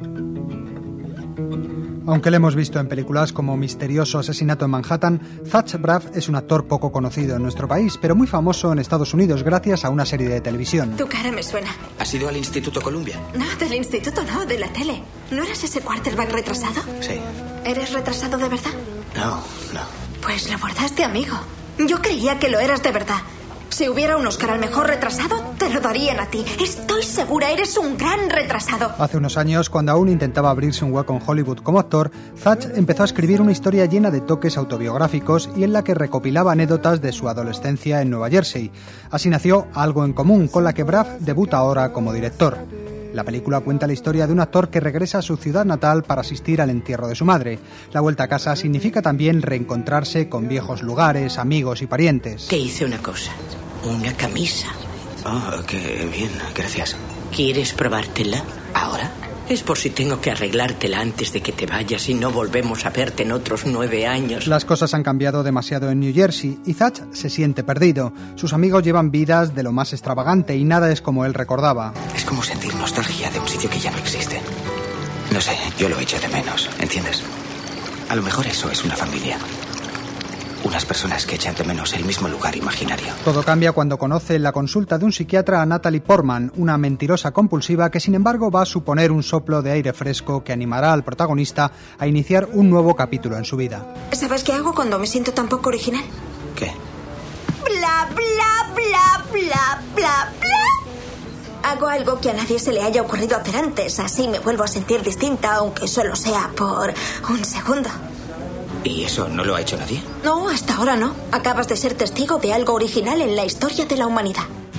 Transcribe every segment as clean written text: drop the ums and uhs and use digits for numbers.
Aunque le hemos visto en películas como Misterioso Asesinato en Manhattan, Zach Braff es un actor poco conocido en nuestro país, pero muy famoso en Estados Unidos gracias a una serie de televisión. Tu cara me suena. ¿Has ido al Instituto Columbia? No, del instituto no, de la tele. ¿No eras ese quarterback retrasado? Sí. ¿Eres retrasado de verdad? No. Pues lo bordaste, amigo. Yo creía que lo eras de verdad. Si hubiera un Oscar al mejor retrasado, te lo darían a ti. Estoy segura, eres un gran retrasado. Hace unos años, cuando aún intentaba abrirse un hueco en Hollywood como actor, Zach empezó a escribir una historia llena de toques autobiográficos y en la que recopilaba anécdotas de su adolescencia en Nueva Jersey. Así nació Algo en Común, con la que Braff debuta ahora como director. La película cuenta la historia de un actor que regresa a su ciudad natal para asistir al entierro de su madre. La vuelta a casa significa también reencontrarse con viejos lugares, amigos y parientes. Te hice una cosa. Una camisa. Oh, qué bien, gracias. ¿Quieres probártela? ¿Ahora? Es por si tengo que arreglártela antes de que te vayas y no volvemos a verte en otros 9 años. Las cosas han cambiado demasiado en New Jersey y Zach se siente perdido. Sus amigos llevan vidas de lo más extravagante y nada es como él recordaba. Es como sentir nostalgia de un sitio que ya no existe. No sé, yo lo echo de menos, ¿entiendes? A lo mejor eso es una familia. Unas personas que echan de menos el mismo lugar imaginario. Todo cambia cuando conoce en la consulta de un psiquiatra a Natalie Portman, una mentirosa compulsiva que sin embargo va a suponer un soplo de aire fresco que animará al protagonista a iniciar un nuevo capítulo en su vida. ¿Sabes qué hago cuando me siento tan poco original? ¿Qué? Bla, bla, bla, bla, bla, bla. Hago algo que a nadie se le haya ocurrido hacer antes, así me vuelvo a sentir distinta, aunque solo sea por un segundo. ¿Y eso no lo ha hecho nadie? No, hasta ahora no. Acabas de ser testigo de algo original en la historia de la humanidad.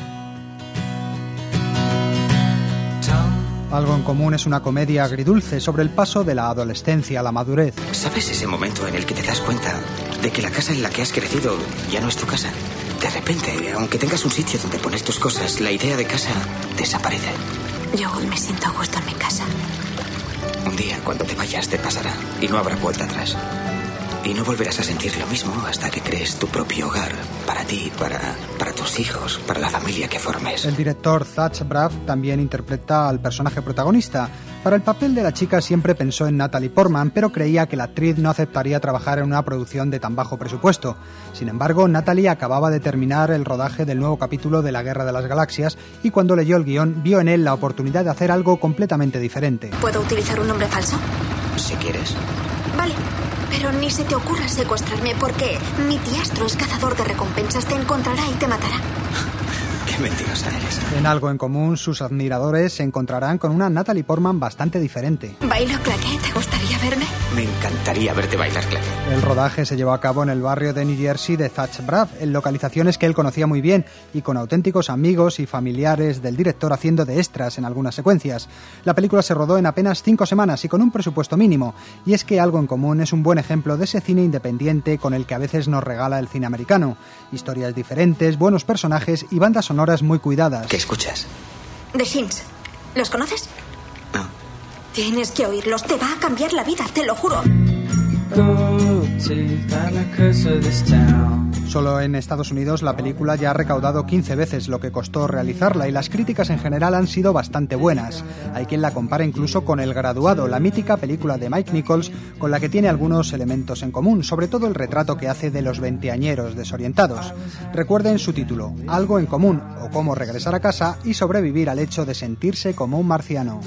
Algo en Común es una comedia agridulce sobre el paso de la adolescencia a la madurez. ¿Sabes ese momento en el que te das cuenta de que la casa en la que has crecido ya no es tu casa? De repente, aunque tengas un sitio donde poner tus cosas, la idea de casa desaparece. Yo aún me siento a gusto en mi casa. Un día, cuando te vayas, te pasará y no habrá vuelta atrás. Y no volverás a sentir lo mismo hasta que crees tu propio hogar, para ti, para tus hijos, para la familia que formes. El director Zach Braff también interpreta al personaje protagonista. Para el papel de la chica siempre pensó en Natalie Portman, pero creía que la actriz no aceptaría trabajar en una producción de tan bajo presupuesto. Sin embargo, Natalie acababa de terminar el rodaje del nuevo capítulo de La Guerra de las Galaxias y cuando leyó el guión vio en él la oportunidad de hacer algo completamente diferente. ¿Puedo utilizar un nombre falso? Si quieres. Vale. Pero ni se te ocurra secuestrarme porque mi tiastro es cazador de recompensas, te encontrará y te matará. Qué mentirosa eres. En Algo en Común, sus admiradores se encontrarán con una Natalie Portman bastante diferente. ¿Bailo claqué? ¿Te gustaría verme? Me encantaría verte bailar claqué. El rodaje se llevó a cabo en el barrio de New Jersey de Zach Braff, en localizaciones que él conocía muy bien y con auténticos amigos y familiares del director haciendo de extras en algunas secuencias. La película se rodó en apenas 5 semanas y con un presupuesto mínimo, y es que Algo en Común es un buen ejemplo de ese cine independiente con el que a veces nos regala el cine americano. Historias diferentes, buenos personajes y bandas sonoras muy cuidadas. ¿Qué escuchas? The Shins. ¿Los conoces? No. Tienes que oírlos, te va a cambiar la vida, te lo juro. Solo en Estados Unidos la película ya ha recaudado 15 veces lo que costó realizarla y las críticas en general han sido bastante buenas. Hay quien la compara incluso con El Graduado, la mítica película de Mike Nichols, con la que tiene algunos elementos en común, sobre todo el retrato que hace de los veinteañeros desorientados. Recuerden su título, Algo en Común, o Cómo regresar a casa y sobrevivir al hecho de sentirse como un marciano.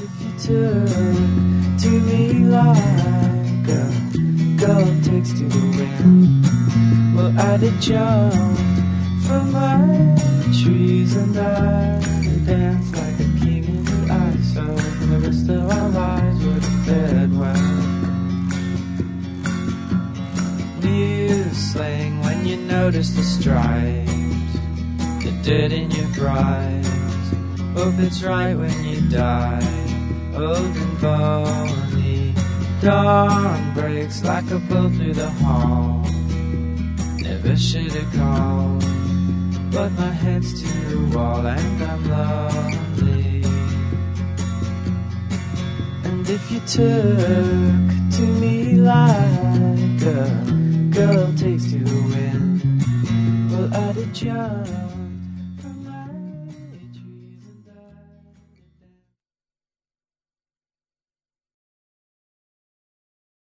Girl takes to the wind. Well, I did jump from my trees and I danced like a king in the ice. So for the rest of our lives we're fed well. New slang when you notice the stripes, the dirt in your brides. Hope it's right when you die, old and bony. Dawn breaks like a bolt through the hall. Never should have called, but my head's to the wall and I'm lonely. And if you took to me like a girl takes to the wind, well, I'd adjust.